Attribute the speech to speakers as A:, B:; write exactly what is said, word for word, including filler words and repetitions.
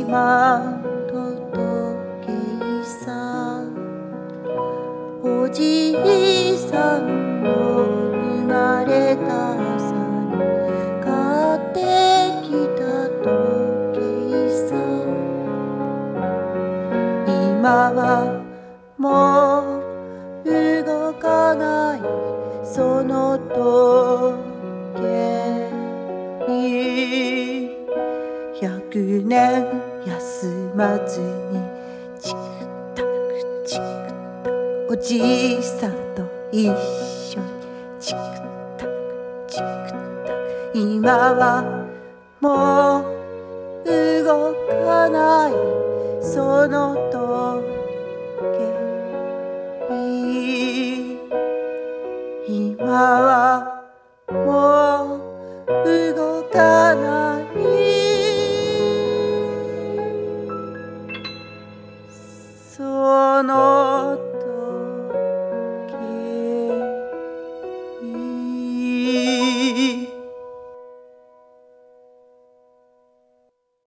A: 今の時計さおじいさんの生まれた朝に買ってきた時計さ今はもう動かないその時計に百年休まずにチクタクチクタクおじいさんと一緒にチクタクチクタク今はもう動かないその時